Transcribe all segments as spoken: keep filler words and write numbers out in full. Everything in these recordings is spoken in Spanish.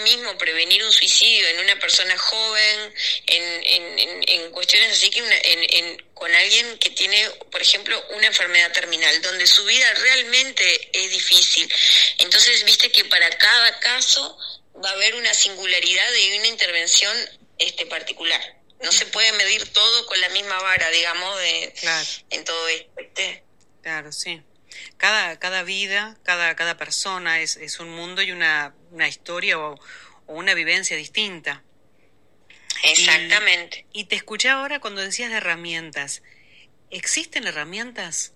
mismo prevenir un suicidio en una persona joven, en, en, en, en cuestiones así que una, en, en, con alguien que tiene, por ejemplo, una enfermedad terminal, donde su vida realmente es difícil. Entonces, viste que para cada caso va a haber una singularidad y una intervención este particular. No se puede medir todo con la misma vara, digamos, de Claro. en todo esto, ¿viste? Claro, sí. Cada, cada vida, cada, cada persona es, es un mundo y una, una historia o, o una vivencia distinta. Exactamente. Y, y te escuché ahora cuando decías de herramientas. ¿Existen herramientas?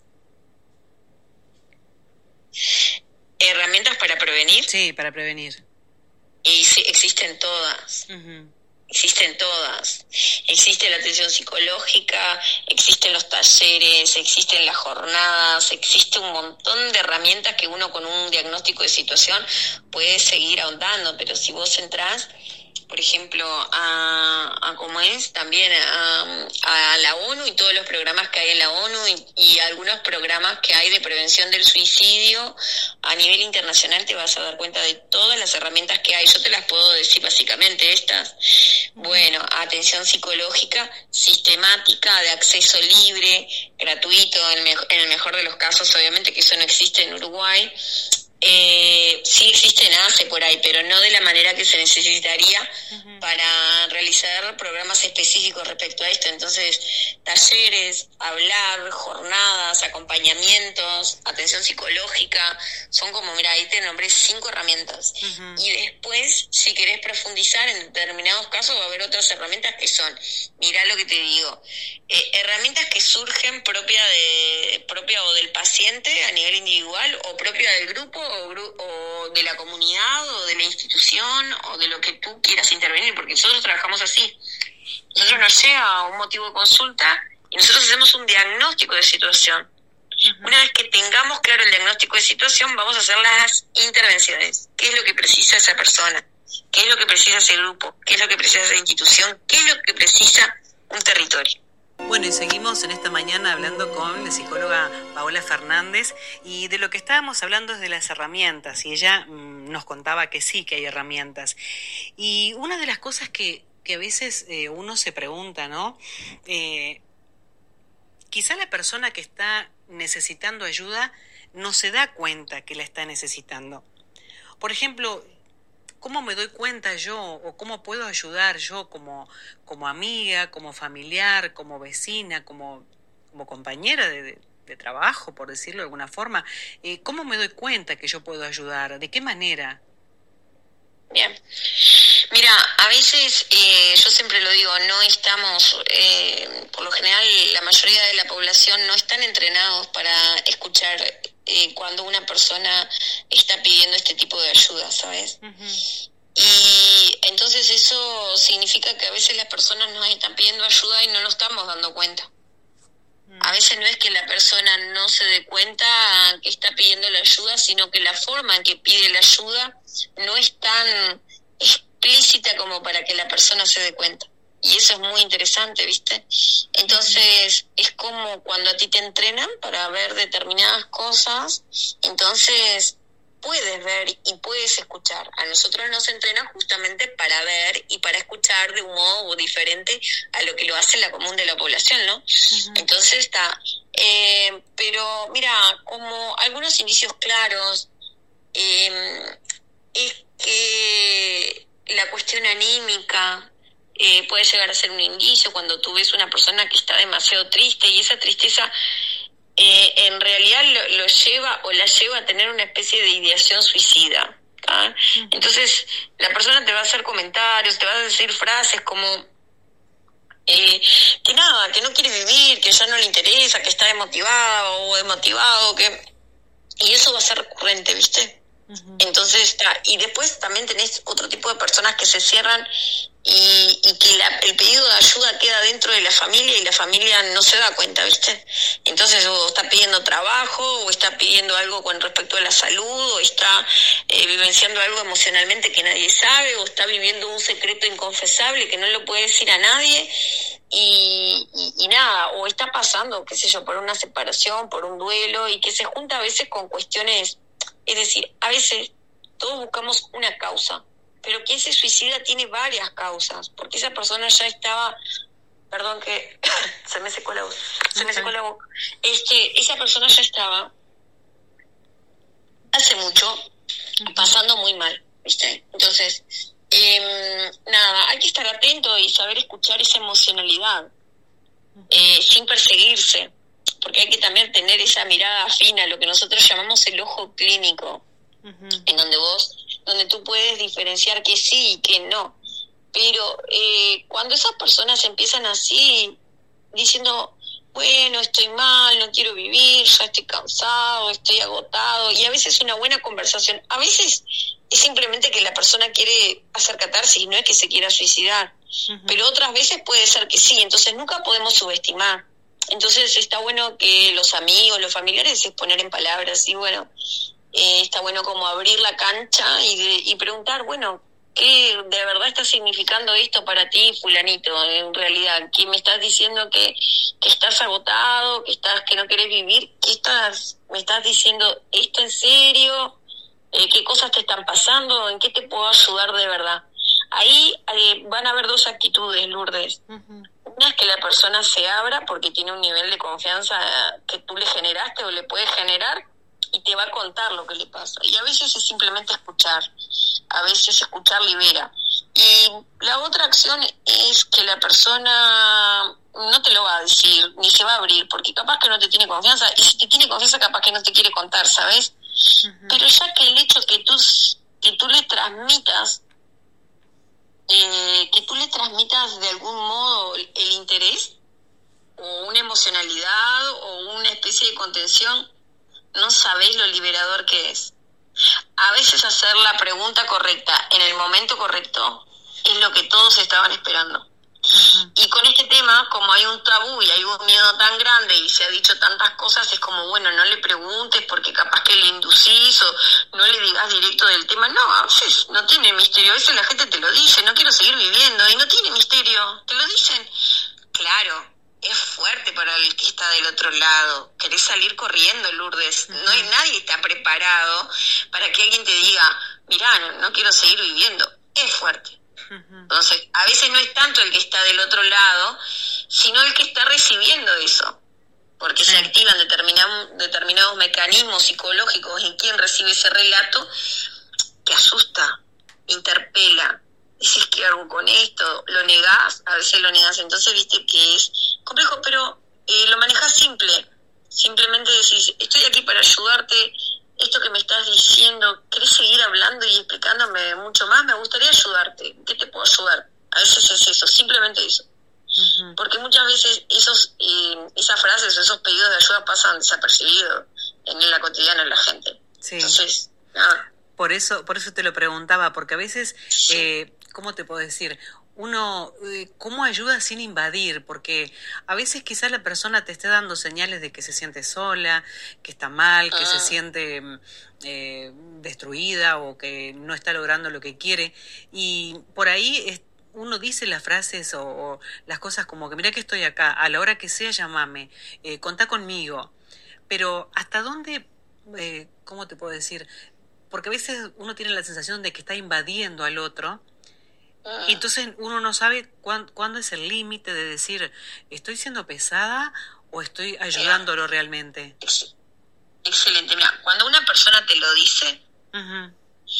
¿Herramientas para prevenir? Sí, para prevenir. Y sí, existen todas. Uh-huh. Existen todas. Existe la atención psicológica, existen los talleres, existen las jornadas, existe un montón de herramientas que uno con un diagnóstico de situación puede seguir ahondando, pero si vos entrás, por ejemplo, a, a cómo es, también a, a la ONU y todos los programas que hay en la ONU y, y algunos programas que hay de prevención del suicidio a nivel internacional, te vas a dar cuenta de todas las herramientas que hay. Yo te las puedo decir básicamente estas. Bueno, atención psicológica sistemática, de acceso libre, gratuito, en, me, en el mejor de los casos, obviamente que eso no existe en Uruguay. Eh, sí existe NACE por ahí, pero no de la manera que se necesitaría uh-huh. para realizar programas específicos respecto a esto. Entonces, talleres, hablar, jornadas, acompañamientos, atención psicológica, son como, mira, ahí te nombré cinco herramientas. Uh-huh. Y después, si querés profundizar en determinados casos, va a haber otras herramientas que son, mirá lo que te digo, eh, herramientas que surgen propia de propia o del paciente a nivel individual o propia del grupo o, gru- o de la comunidad o de la institución o de lo que tú quieras intervenir, porque nosotros trabajamos así. Nosotros nos llega un motivo de consulta y nosotros hacemos un diagnóstico de situación. Uh-huh. Una vez que tengamos claro el diagnóstico de situación, vamos a hacer las intervenciones. ¿Qué es lo que precisa esa persona? ¿Qué es lo que precisa ese grupo? ¿Qué es lo que precisa esa institución? ¿Qué es lo que precisa un territorio? Bueno, y seguimos en esta mañana hablando con la psicóloga Paola Fernández, y de lo que estábamos hablando es de las herramientas, y ella mmm, nos contaba que sí, que hay herramientas. Y una de las cosas que, que a veces eh, uno se pregunta, ¿no? Eh, quizá la persona que está necesitando ayuda no se da cuenta que la está necesitando. Por ejemplo, ¿cómo me doy cuenta yo o cómo puedo ayudar yo como, como amiga, como familiar, como vecina, como, como compañera de, de, de trabajo, por decirlo de alguna forma? Eh, ¿Cómo me doy cuenta que yo puedo ayudar? ¿De qué manera? Bien. Mira, a veces, eh, yo siempre lo digo, no estamos, eh, por lo general la mayoría de la población no están entrenados para escuchar eh, cuando una persona está pidiendo este tipo de ayuda, ¿sabes? Uh-huh. Y entonces eso significa que a veces las personas nos están pidiendo ayuda y no nos estamos dando cuenta. Uh-huh. A veces no es que la persona no se dé cuenta que está pidiendo la ayuda, sino que la forma en que pide la ayuda no es tan explícita como para que la persona se dé cuenta. Y eso es muy interesante, ¿viste? Entonces, es como cuando a ti te entrenan para ver determinadas cosas, entonces puedes ver y puedes escuchar. A nosotros nos entrenan justamente para ver y para escuchar de un modo diferente a lo que lo hace la común de la población, ¿no? Uh-huh. Entonces está. Eh, pero, mira, como algunos indicios claros, eh, es que la cuestión anímica eh, puede llegar a ser un indicio cuando tú ves una persona que está demasiado triste y esa tristeza eh, en realidad lo, lo lleva o la lleva a tener una especie de ideación suicida. ¿Ah? Uh-huh. Entonces la persona te va a hacer comentarios, te va a decir frases como eh, que nada, que no quiere vivir, que ya no le interesa, que está desmotivada o desmotivado, que y eso va a ser recurrente, ¿viste? Uh-huh. Entonces está, y después también tenés otro tipo de personas que se cierran y, y que la, el pedido de ayuda queda dentro de la familia y la familia no se da cuenta, ¿viste? Entonces o está pidiendo trabajo o está pidiendo algo con respecto a la salud o está eh, vivenciando algo emocionalmente que nadie sabe o está viviendo un secreto inconfesable que no lo puede decir a nadie. Y, y, y nada, o está pasando, qué sé yo, por una separación, por un duelo y que se junta a veces con cuestiones, es decir, a veces todos buscamos una causa, pero quien se suicida tiene varias causas, porque esa persona ya estaba, perdón que se me secó la voz, se me secó la boca, este, esa persona ya estaba hace mucho pasando muy mal, ¿viste? Entonces, eh, nada, hay que estar atento y saber escuchar esa emocionalidad, eh, sin perseguirse, porque hay que también tener esa mirada fina, lo que nosotros llamamos el ojo clínico, uh-huh. en donde vos, donde tú puedes diferenciar que sí y que no. Pero eh, cuando esas personas empiezan así, diciendo, bueno, estoy mal, no quiero vivir, ya estoy cansado, estoy agotado, y a veces una buena conversación, a veces es simplemente que la persona quiere hacer catarsis, no es que se quiera suicidar, uh-huh. pero otras veces puede ser que sí, entonces nunca podemos subestimar. Entonces está bueno que los amigos, los familiares se poner en palabras, y bueno, eh, está bueno como abrir la cancha y, de, y preguntar, bueno, ¿qué de verdad está significando esto para ti, fulanito? En realidad, ¿qué me estás diciendo que, que estás agotado, que estás que no querés vivir? ¿Qué estás me estás diciendo esto en serio? Eh, ¿Qué cosas te están pasando? ¿En qué te puedo ayudar de verdad? Ahí eh, van a haber dos actitudes, Lourdes. Uh-huh. Una es que la persona se abra porque tiene un nivel de confianza que tú le generaste o le puedes generar y te va a contar lo que le pasa. Y a veces es simplemente escuchar, a veces escuchar libera. Y la otra acción es que la persona no te lo va a decir, ni se va a abrir, porque capaz que no te tiene confianza, y si te tiene confianza capaz que no te quiere contar, ¿sabes? Uh-huh. Pero ya que el hecho que tú, que tú le transmitas Eh, que tú le transmitas de algún modo el, el interés o una emocionalidad o una especie de contención, no sabés lo liberador que es. A veces hacer la pregunta correcta en el momento correcto es lo que todos estaban esperando. Uh-huh. Y con este tema, como hay un tabú y hay un miedo tan grande y se ha dicho tantas cosas, es como, bueno, no le preguntes porque capaz que le inducís o no le digas directo del tema. No, a veces no tiene misterio, a veces la gente te lo dice, no quiero seguir viviendo, y no tiene misterio, te lo dicen. Claro, es fuerte para el que está del otro lado, querés salir corriendo, Lourdes. Uh-huh. No hay nadie está preparado para que alguien te diga, mirá, no, no quiero seguir viviendo, es fuerte. Entonces, a veces no es tanto el que está del otro lado, sino el que está recibiendo eso, porque sí. se activan determinados, determinados mecanismos psicológicos en quien recibe ese relato que asusta, interpela. Dices, ¿qué hago con esto? ¿Lo negás? A veces lo negás. Entonces, viste que es complejo, pero eh, lo manejás simple. Simplemente decís, estoy aquí para ayudarte. Esto que me estás diciendo, ¿querés seguir hablando y explicándome mucho más? Me gustaría ayudarte. ¿Qué te puedo ayudar? A veces es eso, simplemente eso. Uh-huh. Porque muchas veces esos eh, esas frases, esos pedidos de ayuda pasan desapercibidos en la cotidiana de la gente. Sí. Entonces, nada. Por eso, por eso te lo preguntaba, porque a veces, sí. eh, ¿cómo te puedo decir? Uno, eh, ¿cómo ayuda sin invadir? Porque a veces quizás la persona te esté dando señales de que se siente sola, que está mal, que ah. se siente eh, destruida o que no está logrando lo que quiere. Y por ahí es, uno dice las frases o, o las cosas como que mira que estoy acá, a la hora que sea llámame, eh, contá conmigo. Pero ¿hasta dónde, eh, cómo te puedo decir? Porque a veces uno tiene la sensación de que está invadiendo al otro. Y entonces uno no sabe cuándo, cuándo es el límite de decir, ¿estoy siendo pesada o estoy ayudándolo Mira, realmente? Ex- excelente. Mira, cuando una persona te lo dice, uh-huh.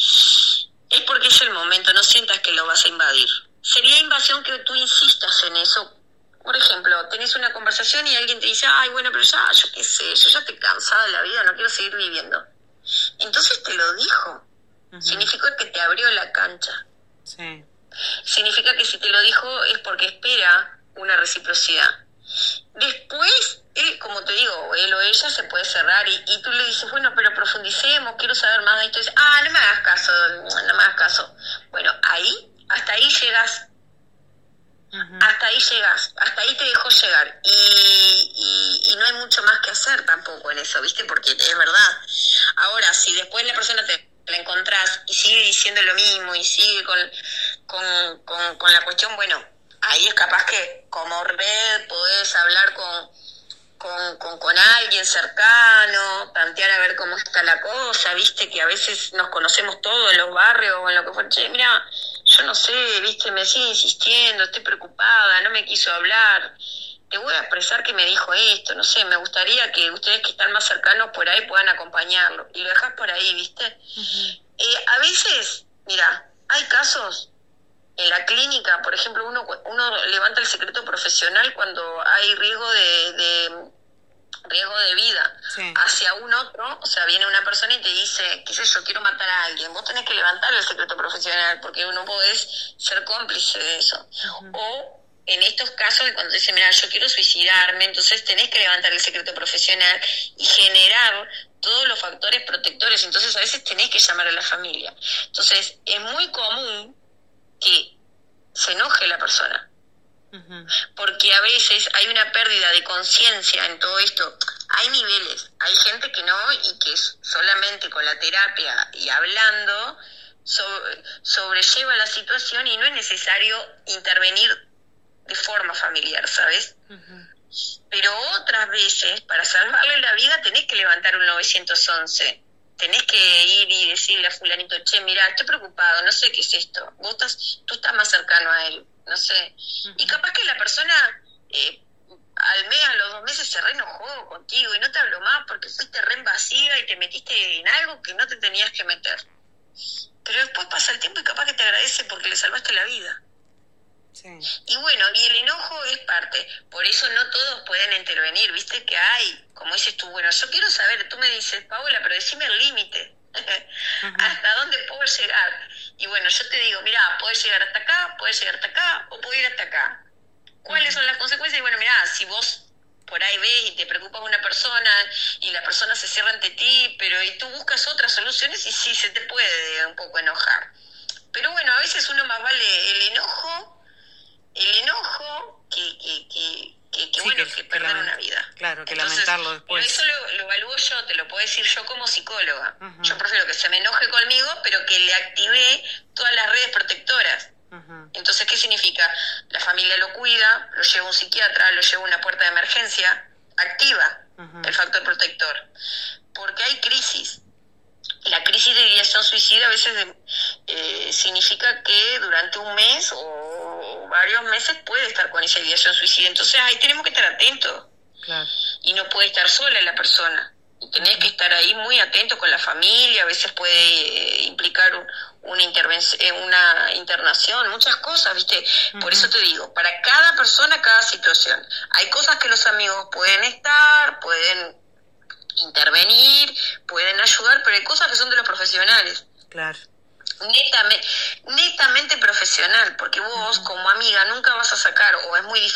es porque es el momento, no sientas que lo vas a invadir. Sería invasión que tú insistas en eso. Por ejemplo, tenés una conversación y alguien te dice, ay, bueno, pero ya, yo qué sé, yo ya estoy cansada de la vida, no quiero seguir viviendo. Entonces te lo dijo. Uh-huh. Significó que te abrió la cancha. Sí. Significa que si te lo dijo es porque espera una reciprocidad. Después, él, como te digo, él o ella se puede cerrar y, y tú le dices, bueno, pero profundicemos, quiero saber más de esto. Y dices, ah, no me hagas caso, no me hagas caso. Bueno, ahí, hasta ahí llegas. Uh-huh. Hasta ahí llegas, hasta ahí te dejó llegar. Y, y, y no hay mucho más que hacer tampoco en eso, ¿viste? Porque es verdad. Ahora, si después la persona te la encontrás y sigue diciendo lo mismo y sigue con, con, con, con la cuestión, bueno, ahí es capaz que como red podés hablar con, con, con, con alguien cercano, tantear a ver cómo está la cosa, viste, que a veces nos conocemos todos en los barrios o en lo que fue, che, mira, yo no sé, viste, me sigue insistiendo, estoy preocupada, no me quiso hablar, te voy a expresar que me dijo esto, no sé, me gustaría que ustedes que están más cercanos por ahí puedan acompañarlo, y lo dejas por ahí, viste. Uh-huh. Eh, a veces, mira, hay casos en la clínica, por ejemplo, uno uno levanta el secreto profesional cuando hay riesgo de, de riesgo de vida sí. hacia un otro, o sea, viene una persona y te dice, qué sé yo, quiero matar a alguien, vos tenés que levantar el secreto profesional porque no podés ser cómplice de eso. Uh-huh. O en estos casos de cuando te dicen, mira, yo quiero suicidarme, entonces tenés que levantar el secreto profesional y generar todos los factores protectores, entonces a veces tenés que llamar a la familia. Entonces, es muy común que se enoje la persona, uh-huh. porque a veces hay una pérdida de conciencia en todo esto. Hay niveles, hay gente que no, y que solamente con la terapia y hablando sobre, sobrelleva la situación y no es necesario intervenir de forma familiar, ¿sabes? Uh-huh. Pero otras veces, para salvarle la vida, tenés que levantar un nueve once. Tenés que ir y decirle a fulanito, che, mira, estoy preocupado, no sé qué es esto. Vos estás, tú estás más cercano a él, no sé. Uh-huh. Y capaz que la persona eh, al mes, a los dos meses se re enojó contigo y no te habló más porque fuiste re invasiva y te metiste en algo que no te tenías que meter. Pero después pasa el tiempo y capaz que te agradece porque le salvaste la vida. Sí. Y bueno, y el enojo es parte, por eso no todos pueden intervenir, viste que hay, como dices tú, bueno, yo quiero saber, tú me dices, Paola, pero decime el límite, uh-huh. hasta dónde puedo llegar, y bueno, yo te digo, mira, puedes llegar hasta acá, puedes llegar hasta acá, o puedes ir hasta acá, ¿cuáles uh-huh. son las consecuencias? Y bueno, mira, si vos por ahí ves y te preocupa una persona, y la persona se cierra ante ti, pero y tú buscas otras soluciones, y sí, se te puede un poco enojar, pero bueno, a veces uno más vale el enojo, el enojo que, que, que, que, que sí, bueno, que, que perder que una vida. Claro, que entonces, lamentarlo después. Pero eso lo, lo evalúo yo, te lo puedo decir yo como psicóloga. Uh-huh. Yo prefiero que se me enoje conmigo, pero que le active todas las redes protectoras. Uh-huh. Entonces, ¿qué significa? La familia lo cuida, lo lleva a un psiquiatra, lo lleva a una puerta de emergencia, activa uh-huh. el factor protector. Porque hay crisis. La crisis de ideación suicida a veces eh, significa que durante un mes o varios meses puede estar con esa ideación suicida. Entonces ahí tenemos que estar atentos. Claro. Y no puede estar sola la persona. Y tenés uh-huh. que estar ahí muy atento con la familia. A veces puede eh, implicar un, una, intervención, una internación, muchas cosas, ¿viste? Uh-huh. Por eso te digo, para cada persona, cada situación. Hay cosas que los amigos pueden estar, pueden intervenir, pueden ayudar, pero hay cosas que son de los profesionales. Claro. Netamente, netamente profesional, porque vos uh-huh. como amiga nunca vas a sacar, o es muy difícil